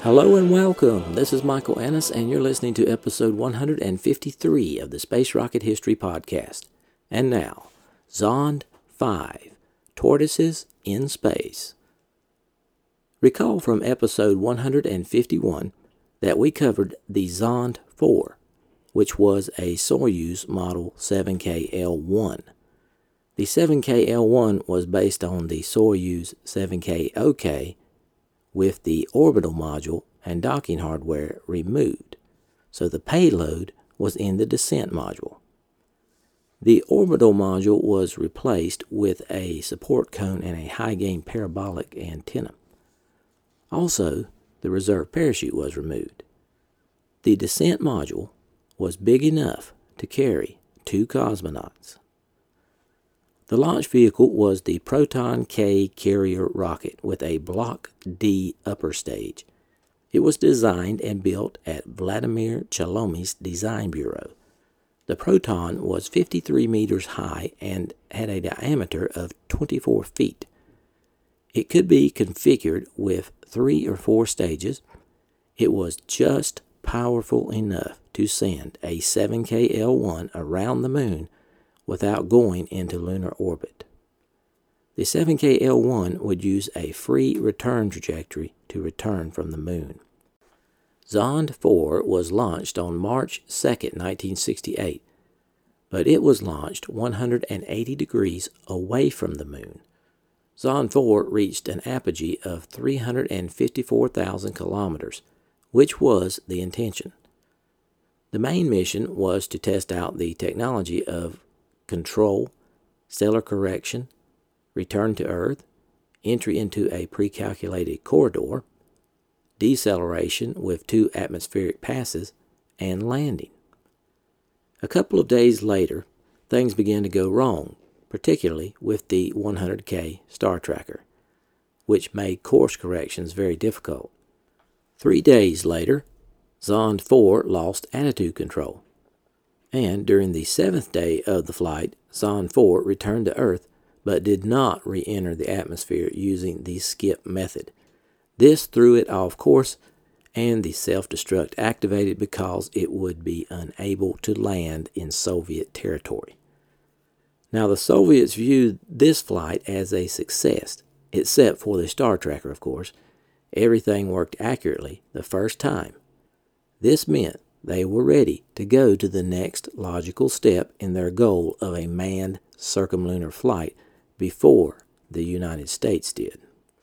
Hello and welcome. This is Michael Ennis, and you're listening to episode 153 of the Space Rocket History Podcast. And now, Zond 5, Tortoises in Space. Recall from episode 151 that we covered the Zond 4, which was a Soyuz Model 7K-L1. The 7K-L1 was based on the Soyuz 7K-OK with the orbital module and docking hardware removed, so the payload was in the descent module. The orbital module was replaced with a support cone and a high-gain parabolic antenna. Also, the reserve parachute was removed. The descent module was big enough to carry 2 cosmonauts. The launch vehicle was the Proton K carrier rocket with a Block D upper stage. It was designed and built at Vladimir Chalomy's Design Bureau. The Proton was 53 meters high and had a diameter of 24 feet. It could be configured with 3 or 4 stages. It was just powerful enough to send a 7K-L1 around the moon without going into lunar orbit. The 7K-L1 would use a free return trajectory to return from the moon. Zond 4 was launched on March 2, 1968, but it was launched 180 degrees away from the moon. Zond 4 reached an apogee of 354,000 kilometers, which was the intention. The main mission was to test out the technology of control, stellar correction, return to Earth, entry into a pre-calculated corridor, deceleration with 2 atmospheric passes, and landing. A couple of days later, things began to go wrong, particularly with the 100K Star Tracker, which made course corrections very difficult. 3 days later, Zond 4 lost attitude control, and during the 7th day of the flight, Zond 4 returned to Earth but did not re-enter the atmosphere using the skip method. This threw it off course, and the self-destruct activated because it would be unable to land in Soviet territory. Now, the Soviets viewed this flight as a success, except for the Star Tracker, of course. Everything worked accurately the first time. This meant they were ready to go to the next logical step in their goal of a manned circumlunar flight before the United States did.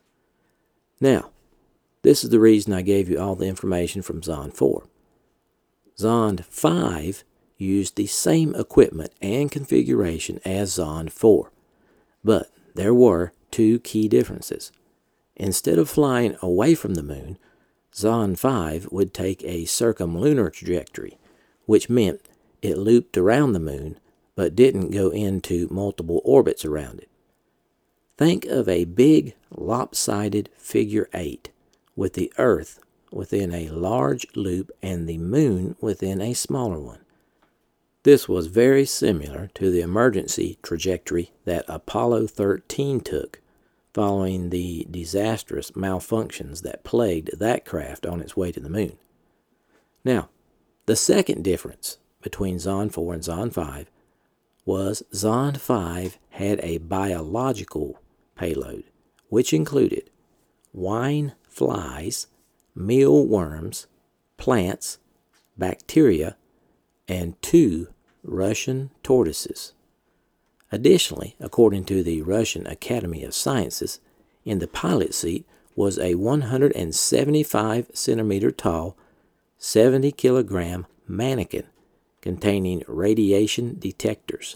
Now, this is the reason I gave you all the information from Zond 4. Zond 5 used the same equipment and configuration as Zond 4, but there were 2 key differences. Instead of flying away from the moon, Zond 5 would take a circumlunar trajectory, which meant it looped around the moon but didn't go into multiple orbits around it. Think of a big lopsided figure 8 with the Earth within a large loop and the moon within a smaller one. This was very similar to the emergency trajectory that Apollo 13 took, following the disastrous malfunctions that plagued that craft on its way to the moon. Now, the second difference between Zond 4 and Zond 5 was Zond 5 had a biological payload, which included wine flies, mealworms, plants, bacteria, and 2 Russian tortoises. Additionally, according to the Russian Academy of Sciences, in the pilot seat was a 175-centimeter tall, 70-kilogram mannequin containing radiation detectors.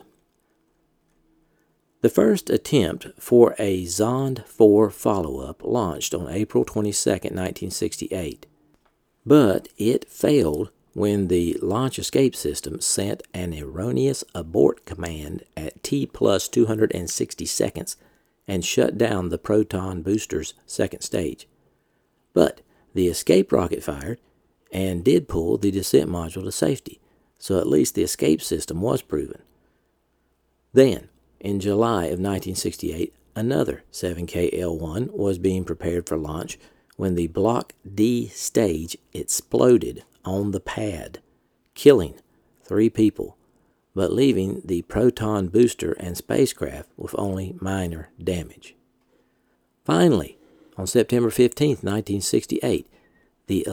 The first attempt for a Zond 4 follow-up launched on April 22, 1968, but it failed when the launch escape system sent an erroneous abort command at T plus 260 seconds and shut down the Proton booster's second stage. But the escape rocket fired and did pull the descent module to safety, so at least the escape system was proven. Then, in July of 1968, another 7K-L1 was being prepared for launch when the Block D stage exploded on the pad, killing 3 people, but leaving the Proton booster and spacecraft with only minor damage. Finally, on September 15, 1968, the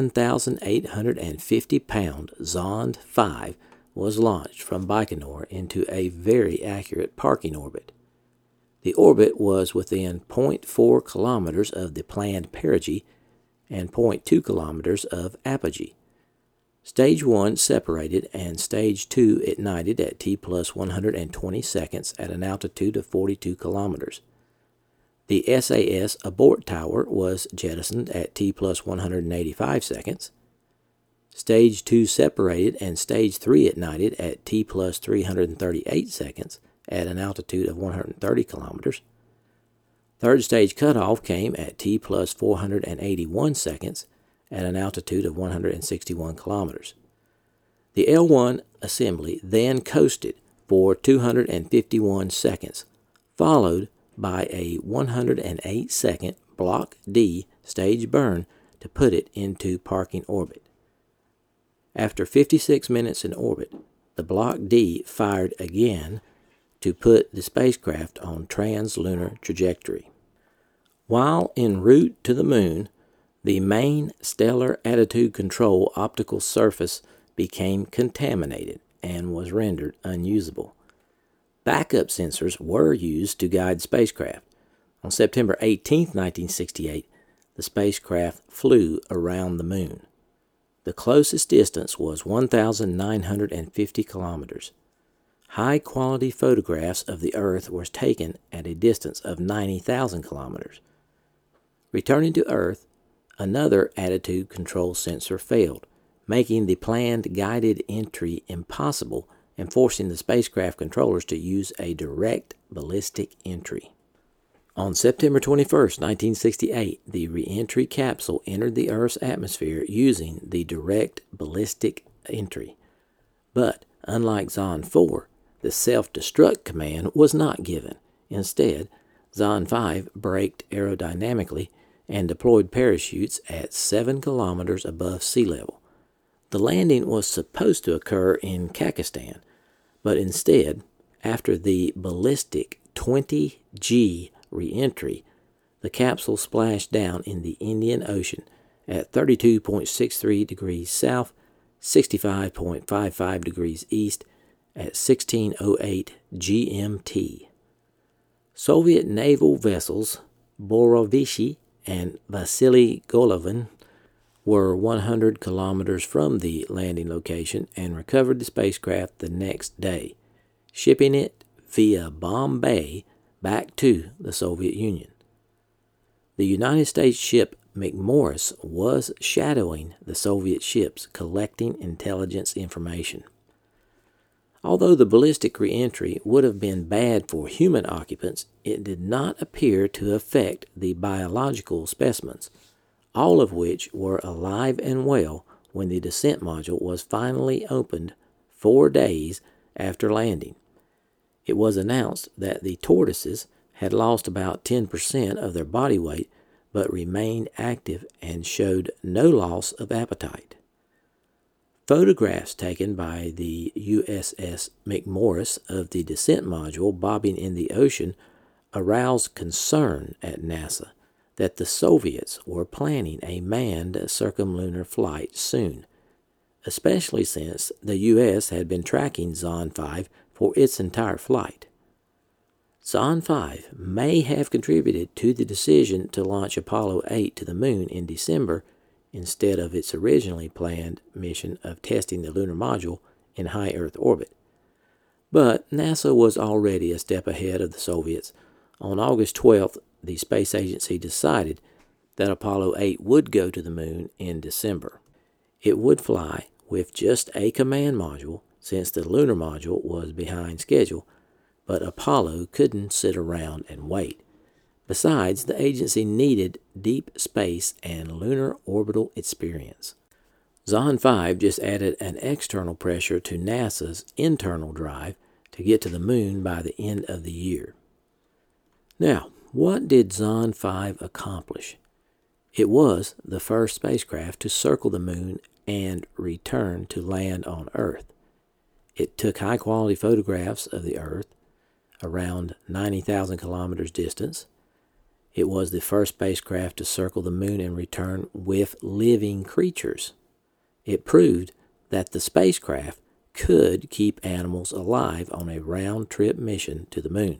11,850-pound Zond 5 was launched from Baikonur into a very accurate parking orbit. The orbit was within 0.4 kilometers of the planned perigee and 0.2 kilometers of apogee. Stage 1 separated and Stage 2 ignited at T plus 120 seconds at an altitude of 42 kilometers. The SAS abort tower was jettisoned at T plus 185 seconds. Stage 2 separated and Stage 3 ignited at T plus 338 seconds at an altitude of 130 kilometers. Third stage cutoff came at T plus 481 seconds at an altitude of 161 kilometers. The L1 assembly then coasted for 251 seconds, followed by a 108-second Block D stage burn to put it into parking orbit. After 56 minutes in orbit, the Block D fired again to put the spacecraft on translunar trajectory. While en route to the moon, the main stellar attitude control optical surface became contaminated and was rendered unusable. Backup sensors were used to guide spacecraft. On September 18, 1968, the spacecraft flew around the moon. The closest distance was 1,950 kilometers. High-quality photographs of the Earth were taken at a distance of 90,000 kilometers. Returning to Earth, another attitude control sensor failed, making the planned guided entry impossible and forcing the spacecraft controllers to use a direct ballistic entry. On September 21, 1968, the re-entry capsule entered the Earth's atmosphere using the direct ballistic entry. But, unlike Zond 4, the self-destruct command was not given. Instead, Zond 5 braked aerodynamically and deployed parachutes at 7 kilometers above sea level. The landing was supposed to occur in Kazakhstan, but instead, after the ballistic 20G re-entry, the capsule splashed down in the Indian Ocean at 32.63 degrees south, 65.55 degrees east at 16:08 GMT. Soviet naval vessels Borovichi and Vasily Golovin were 100 kilometers from the landing location and recovered the spacecraft the next day, shipping it via Bombay back to the Soviet Union. The United States ship McMorris was shadowing the Soviet ships, collecting intelligence information. Although the ballistic re-entry would have been bad for human occupants, it did not appear to affect the biological specimens, all of which were alive and well when the descent module was finally opened 4 days after landing. It was announced that the tortoises had lost about 10% of their body weight but remained active and showed no loss of appetite. Photographs taken by the USS McMorris of the descent module bobbing in the ocean aroused concern at NASA that the Soviets were planning a manned circumlunar flight soon, especially since the U.S. had been tracking Zond 5 for its entire flight. Zond 5 may have contributed to the decision to launch Apollo 8 to the moon in December instead of its originally planned mission of testing the lunar module in high Earth orbit. But NASA was already a step ahead of the Soviets. On August 12th, the space agency decided that Apollo 8 would go to the moon in December. It would fly with just a command module since the lunar module was behind schedule, but Apollo couldn't sit around and wait. Besides, the agency needed deep space and lunar orbital experience. Zond 5 just added an external pressure to NASA's internal drive to get to the moon by the end of the year. Now, what did Zond 5 accomplish? It was the first spacecraft to circle the moon and return to land on Earth. It took high-quality photographs of the Earth around 90,000 kilometers distance. It was the first spacecraft to circle the moon and return with living creatures. It proved that the spacecraft could keep animals alive on a round-trip mission to the moon.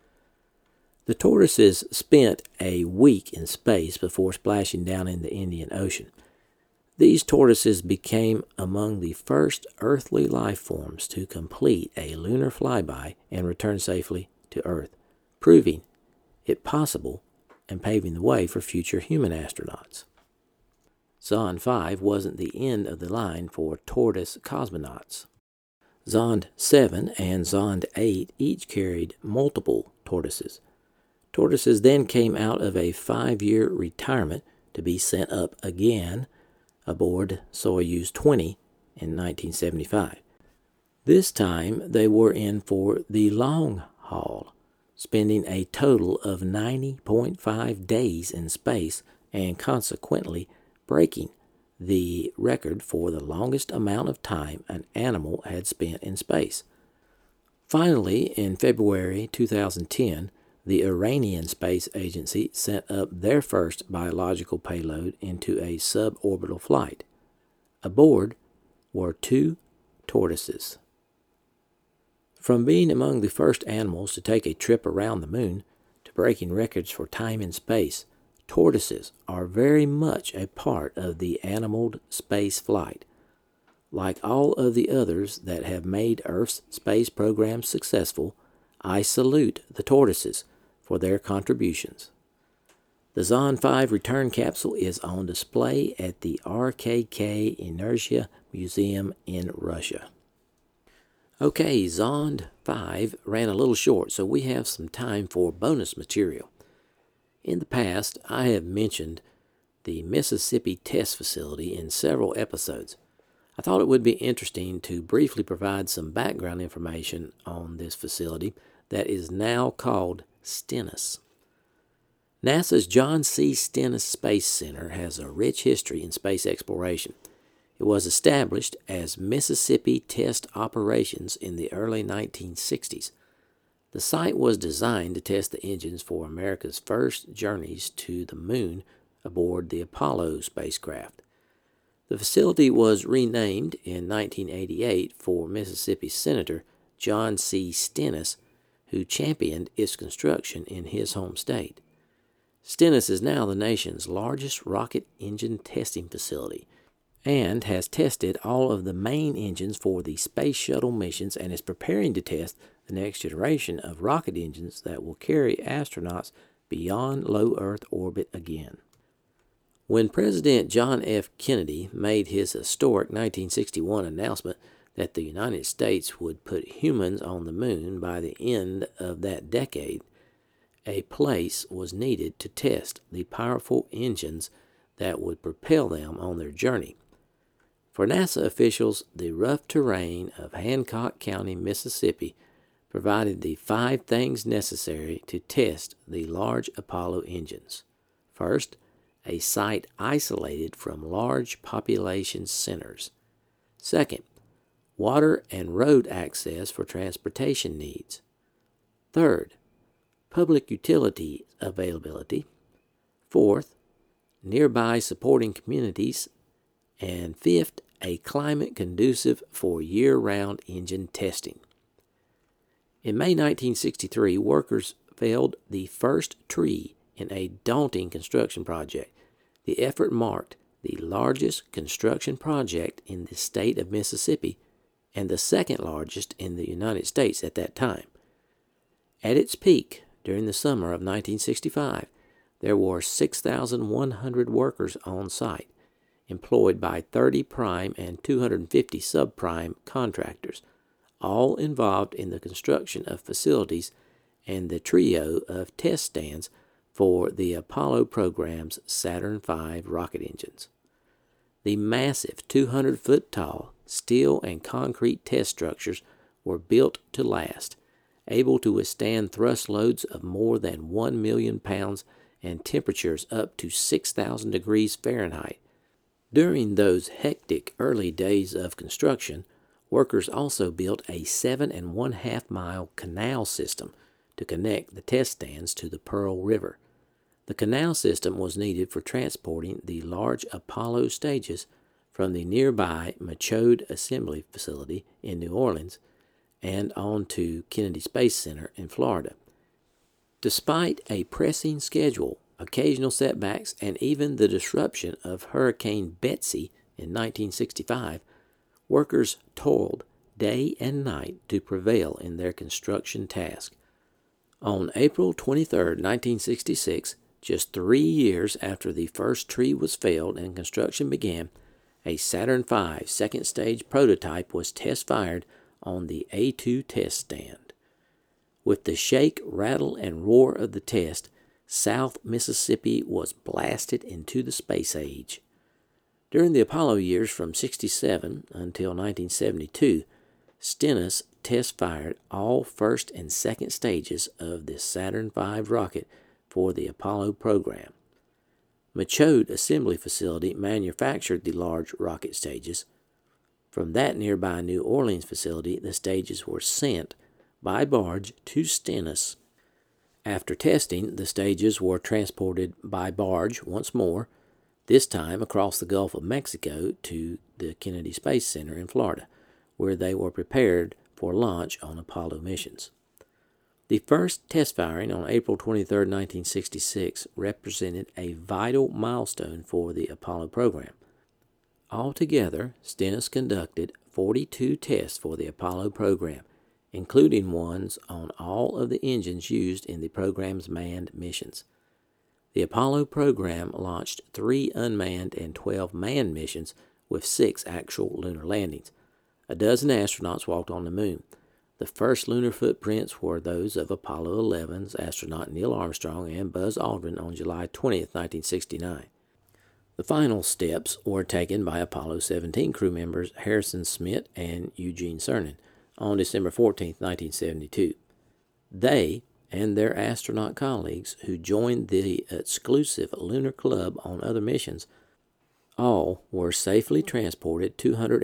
The tortoises spent a week in space before splashing down in the Indian Ocean. These tortoises became among the first earthly life forms to complete a lunar flyby and return safely to Earth, proving it possible and paving the way for future human astronauts. Zond 5 wasn't the end of the line for tortoise cosmonauts. Zond 7 and Zond 8 each carried multiple tortoises. Tortoises then came out of a 5-year retirement to be sent up again aboard Soyuz 20 in 1975. This time they were in for the long haul, spending a total of 90.5 days in space and consequently breaking the record for the longest amount of time an animal had spent in space. Finally, in February 2010, the Iranian Space Agency sent up their first biological payload into a suborbital flight. Aboard were 2 tortoises. From being among the first animals to take a trip around the moon to breaking records for time in space, tortoises are very much a part of the animaled space flight. Like all of the others that have made Earth's space program successful, I salute the tortoises for their contributions. The Zond 5 return capsule is on display at the RKK Inertia Museum in Russia. Okay, Zond 5 ran a little short, so we have some time for bonus material. In the past, I have mentioned the Mississippi Test Facility in several episodes. I thought it would be interesting to briefly provide some background information on this facility that is now called Stennis. NASA's John C. Stennis Space Center has a rich history in space exploration. It was established as Mississippi Test Operations in the early 1960s. The site was designed to test the engines for America's first journeys to the moon aboard the Apollo spacecraft. The facility was renamed in 1988 for Mississippi Senator John C. Stennis, who championed its construction in his home state. Stennis is now the nation's largest rocket engine testing facility and has tested all of the main engines for the space shuttle missions and is preparing to test the next generation of rocket engines that will carry astronauts beyond low Earth orbit again. When President John F. Kennedy made his historic 1961 announcement that the United States would put humans on the moon by the end of that decade, a place was needed to test the powerful engines that would propel them on their journey. For NASA officials, the rough terrain of Hancock County, Mississippi, provided the 5 things necessary to test the large Apollo engines. First, a site isolated from large population centers. Second, water and road access for transportation needs. Third, public utility availability. Fourth, nearby supporting communities. And fifth, a climate conducive for year-round engine testing. In May 1963, workers felled the first tree in a daunting construction project. The effort marked the largest construction project in the state of Mississippi and the second largest in the United States at that time. At its peak, during the summer of 1965, there were 6,100 workers on site, employed by 30 prime and 250 subprime contractors, all involved in the construction of facilities and the trio of test stands for the Apollo program's Saturn V rocket engines. The massive 200-foot-tall steel and concrete test structures were built to last, able to withstand thrust loads of more than 1 million pounds and temperatures up to 6,000 degrees Fahrenheit. During those hectic early days of construction, workers also built a 7.5-mile canal system to connect the test stands to the Pearl River. The canal system was needed for transporting the large Apollo stages from the nearby Michoud Assembly Facility in New Orleans and on to Kennedy Space Center in Florida. Despite a pressing schedule, occasional setbacks, and even the disruption of Hurricane Betsy in 1965, workers toiled day and night to prevail in their construction task. On April 23, 1966, just 3 years after the first tree was felled and construction began, a Saturn V second stage prototype was test-fired on the A2 test stand. With the shake, rattle, and roar of the test, South Mississippi was blasted into the space age. During the Apollo years from 67 until 1972, Stennis test-fired all first and second stages of the Saturn V rocket for the Apollo program. Michoud Assembly Facility manufactured the large rocket stages. From that nearby New Orleans facility, the stages were sent by barge to Stennis. After testing, the stages were transported by barge once more, this time across the Gulf of Mexico to the Kennedy Space Center in Florida, where they were prepared for launch on Apollo missions. The first test firing on April 23, 1966, represented a vital milestone for the Apollo program. Altogether, Stennis conducted 42 tests for the Apollo program, including ones on all of the engines used in the program's manned missions. The Apollo program launched 3 unmanned and 12 manned missions with 6 actual lunar landings. A dozen astronauts walked on the moon. The first lunar footprints were those of Apollo 11's astronaut Neil Armstrong and Buzz Aldrin on July 20, 1969. The final steps were taken by Apollo 17 crew members Harrison Smith and Eugene Cernan on December 14, 1972. They and their astronaut colleagues who joined the exclusive Lunar Club on other missions all were safely transported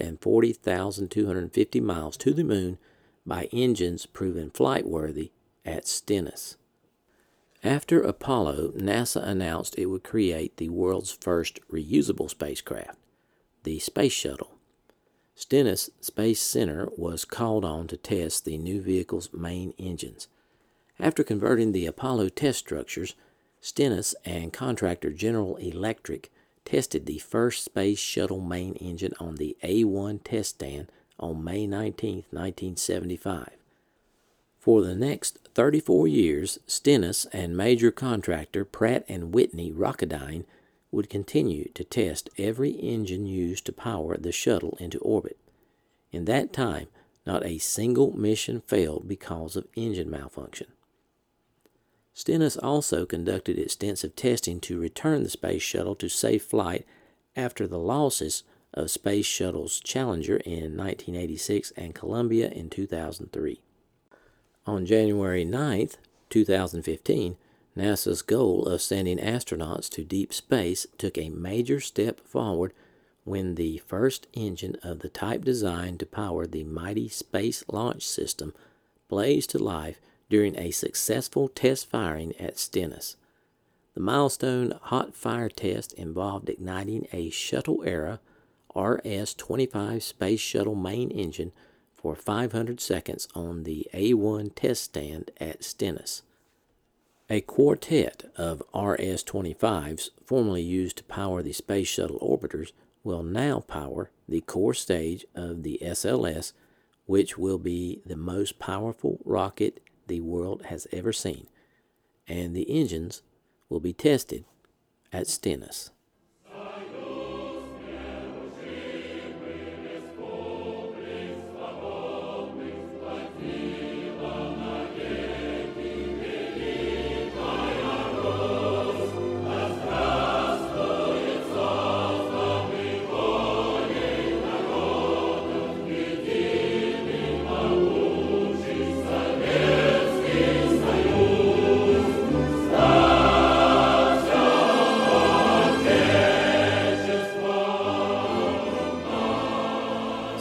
240,250 miles to the moon by engines proven flight-worthy at Stennis. After Apollo, NASA announced it would create the world's first reusable spacecraft, the Space Shuttle. Stennis Space Center was called on to test the new vehicle's main engines. After converting the Apollo test structures, Stennis and contractor General Electric tested the first Space Shuttle main engine on the A1 test stand on May 19, 1975. For the next 34 years, Stennis and major contractor Pratt & Whitney Rocketdyne would continue to test every engine used to power the shuttle into orbit. In that time, not a single mission failed because of engine malfunction. Stennis also conducted extensive testing to return the Space Shuttle to safe flight after the losses of Space Shuttle's Challenger in 1986 and Columbia in 2003. On January 9, 2015, NASA's goal of sending astronauts to deep space took a major step forward when the first engine of the type designed to power the mighty Space Launch System blazed to life during a successful test firing at Stennis. The milestone hot fire test involved igniting a shuttle-era RS-25 Space Shuttle main engine for 500 seconds on the A1 test stand at Stennis. A quartet of RS-25s, formerly used to power the Space Shuttle orbiters, will now power the core stage of the SLS, which will be the most powerful rocket the world has ever seen, and the engines will be tested at Stennis.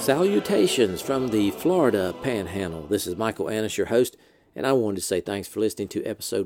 Salutations from the Florida Panhandle. This is Michael Annis, your host, and I wanted to say thanks for listening to episode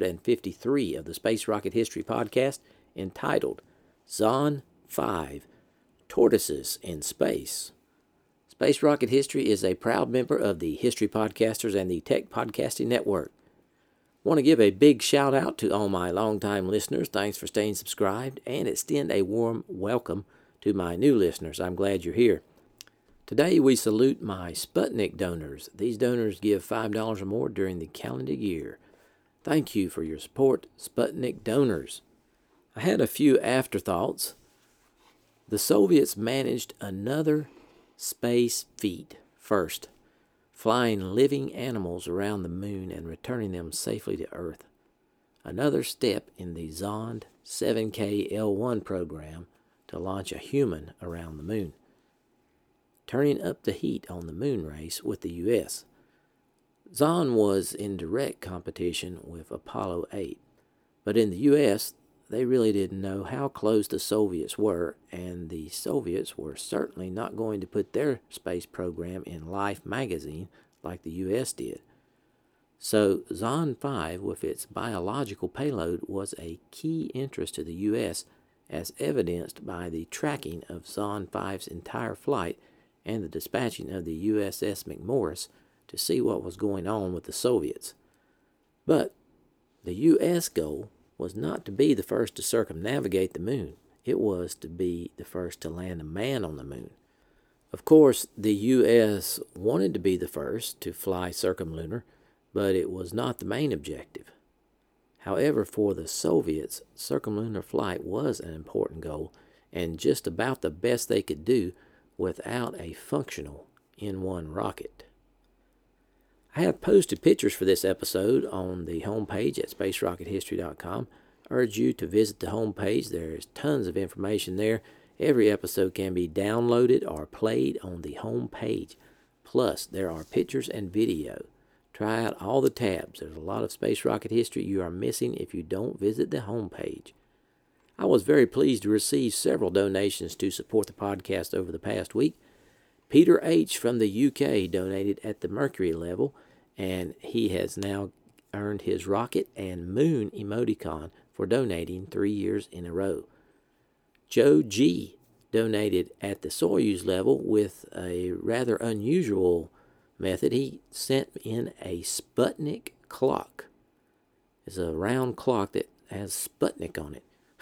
153 of the Space Rocket History Podcast, entitled Zond 5, Tortoises in Space. Space Rocket History is a proud member of the History Podcasters and the Tech Podcasting Network. I want to give a big shout out to all my longtime listeners. Thanks for staying subscribed, and extend a warm welcome to my new listeners. I'm glad you're here. Today we salute my Sputnik donors. These donors give $5 or more during the calendar year. Thank you for your support, Sputnik donors. I had a few afterthoughts. The Soviets managed another space feat first, flying living animals around the moon and returning them safely to Earth. Another step in the Zond 7K L1 program to launch a human around the moon, turning up the heat on the moon race with the U.S. Zond was in direct competition with Apollo 8, but in the U.S., they really didn't know how close the Soviets were, and the Soviets were certainly not going to put their space program in Life magazine like the U.S. did. So Zond 5, with its biological payload, was a key interest to the U.S., as evidenced by the tracking of Zond 5's entire flight and the dispatching of the USS McMorris to see what was going on with the Soviets. But the U.S. goal was not to be the first to circumnavigate the moon. It was to be the first to land a man on the moon. Of course, the U.S. wanted to be the first to fly circumlunar, but it was not the main objective. However, for the Soviets, circumlunar flight was an important goal, and just about the best they could do without a functional N-1 rocket. I have posted pictures for this episode on the homepage at spacerockethistory.com. I urge you to visit the homepage. There is tons of information there. Every episode can be downloaded or played on the homepage. Plus, there are pictures and video. Try out all the tabs. There's a lot of space rocket history you are missing if you don't visit the homepage. I was very pleased to receive several donations to support the podcast over the past week. Peter H. from the UK donated at the Mercury level, and he has now earned his rocket and moon emoticon for donating 3 years in a row. Joe G. donated at the Soyuz level with a rather unusual method. He sent in a Sputnik clock. It's a round clock that has Sputnik on it.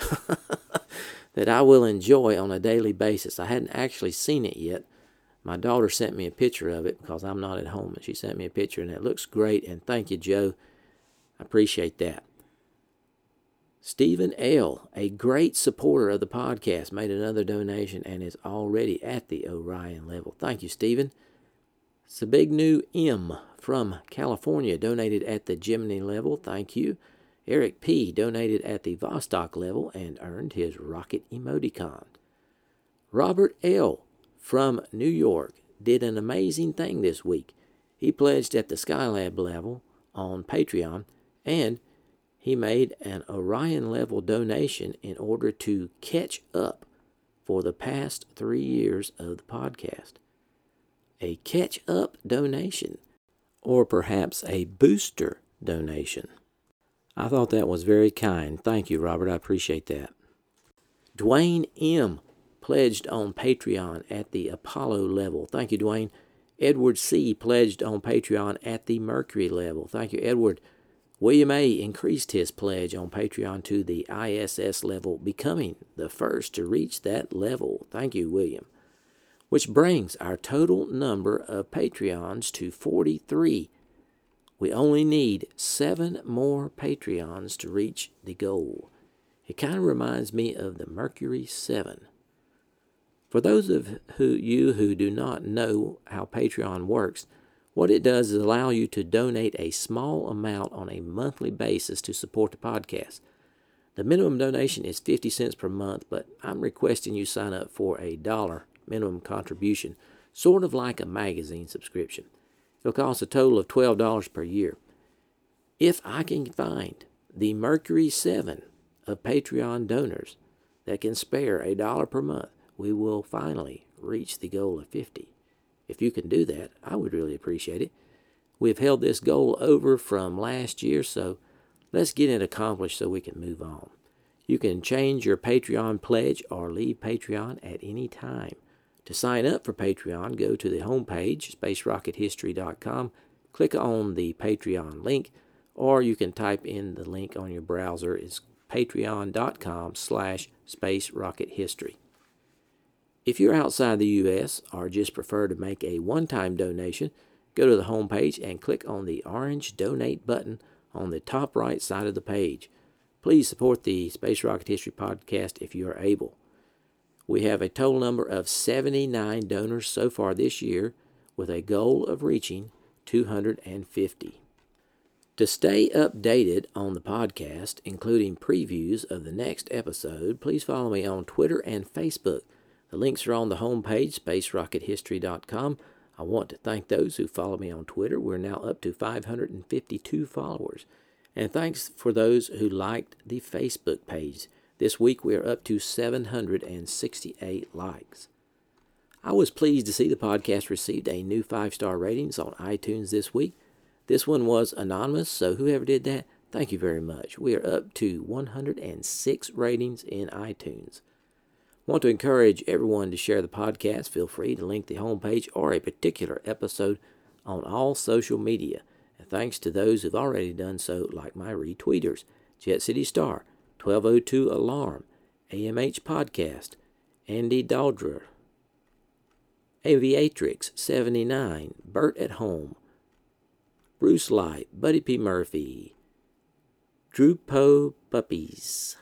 that I will enjoy on a daily basis. I hadn't actually seen it yet. My daughter sent me a picture of it because I'm not at home, and she sent me a picture, and it looks great, and thank you, Joe. I appreciate that. Stephen L., a great supporter of the podcast, made another donation and is already at the Orion level. Thank you, Stephen. Sabignu M. from California donated at the Gemini level. Thank you. Eric P. donated at the Vostok level and earned his rocket emoticon. Robert L. from New York did an amazing thing this week. He pledged at the Skylab level on Patreon, and he made an Orion level donation in order to catch up for the past 3 years of the podcast. A catch-up donation, or perhaps a booster donation. I thought that was very kind. Thank you, Robert. I appreciate that. Dwayne M. pledged on Patreon at the Apollo level. Thank you, Dwayne. Edward C. pledged on Patreon at the Mercury level. Thank you, Edward. William A. increased his pledge on Patreon to the ISS level, becoming the first to reach that level. Thank you, William. Which brings our total number of Patreons to 43. We only need 7 more Patreons to reach the goal. It kind of reminds me of the Mercury 7. For those of you who do not know how Patreon works, what it does is allow you to donate a small amount on a monthly basis to support the podcast. The minimum donation is 50 cents per month, but I'm requesting you sign up for a $1 minimum contribution, sort of like a magazine subscription. It'll cost a total of $12 per year. If I can find the Mercury 7 of Patreon donors that can spare $1 per month, we will finally reach the goal of 50. If you can do that, I would really appreciate it. We've held this goal over from last year, so let's get it accomplished so we can move on. You can change your Patreon pledge or leave Patreon at any time. To sign up for Patreon, go to the homepage, spacerockethistory.com, click on the Patreon link, or you can type in the link on your browser. It's patreon.com/spacerockethistory. If you're outside the U.S. or just prefer to make a one-time donation, go to the homepage and click on the orange Donate button on the top right side of the page. Please support the Space Rocket History Podcast if you are able. We have a total number of 79 donors so far this year, with a goal of reaching 250. To stay updated on the podcast, including previews of the next episode, please follow me on Twitter and Facebook. The links are on the homepage, spacerockethistory.com. I want to thank those who follow me on Twitter. We're now up to 552 followers. And thanks for those who liked the Facebook page. This week we are up to 768 likes. I was pleased to see the podcast received a new 5-star ratings on iTunes this week. This one was anonymous, so whoever did that, thank you very much. We are up to 106 ratings in iTunes. Want to encourage everyone to share the podcast. Feel free to link the homepage or a particular episode on all social media. And thanks to those who've already done so, like my retweeters, Jet City Star, 1202 Alarm, AMH Podcast, Andy Daldrer, Aviatrix 79, Bert at Home, Bruce Light, Buddy P. Murphy, Drew Poe Puppies,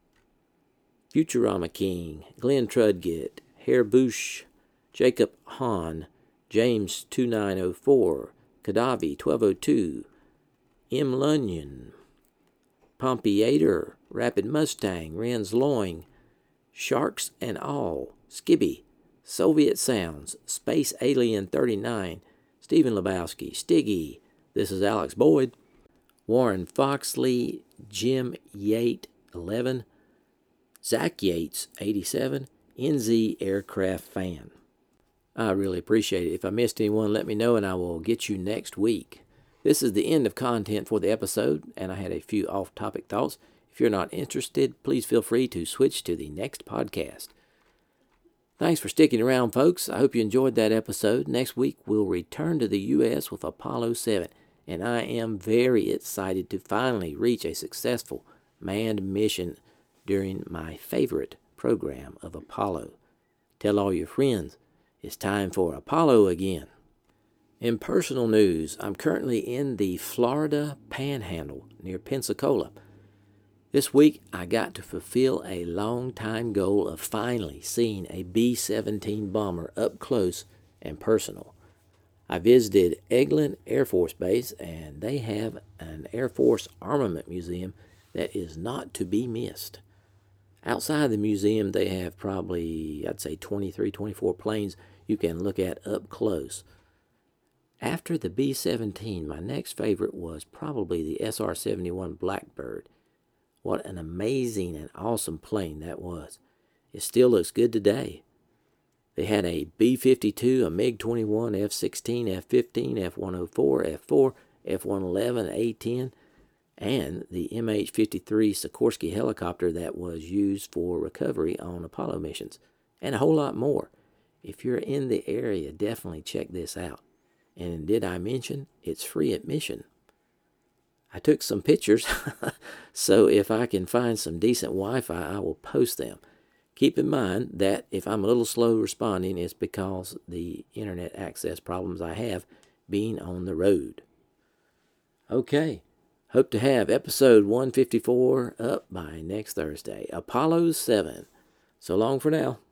Futurama King, Glenn Trudgett, Herr Bush, Jacob Hahn, James 2904, Kadavi 1202, M. Lunyon, Pompiator, Rapid Mustang, Renz Loing, Sharks and All, Skibby, Soviet Sounds, Space Alien 39, Stephen Lebowski, Stiggy, This is Alex Boyd, Warren Foxley, Jim Yate 11, Zach Yates 87, NZ Aircraft Fan. I really appreciate it. If I missed anyone, let me know and I will get you next week. This is the end of content for the episode, and I had a few off-topic thoughts. If you're not interested, please feel free to switch to the next podcast. Thanks for sticking around, folks. I hope you enjoyed that episode. Next week, we'll return to the U.S. with Apollo 7, and I am very excited to finally reach a successful manned mission during my favorite program of Apollo. Tell all your friends, it's time for Apollo again. In personal news, I'm currently in the Florida Panhandle near Pensacola. This week, I got to fulfill a long-time goal of finally seeing a B-17 bomber up close and personal. I visited Eglin Air Force Base, and they have an Air Force armament museum that is not to be missed. Outside the museum, they have probably, I'd say 23, 24 planes you can look at up close. After the B-17, my next favorite was probably the SR-71 Blackbird. What an amazing and awesome plane that was. It still looks good today. They had a B-52, a MiG-21, F-16, F-15, F-104, F-4, F-111, A-10, and the MH-53 Sikorsky helicopter that was used for recovery on Apollo missions, and a whole lot more. If you're in the area, definitely check this out. And did I mention it's free admission? I took some pictures, so if I can find some decent Wi-Fi, I will post them. Keep in mind that if I'm a little slow responding, it's because the internet access problems I have being on the road. Okay, hope to have episode 154 up by next Thursday. Apollo 7. So long for now.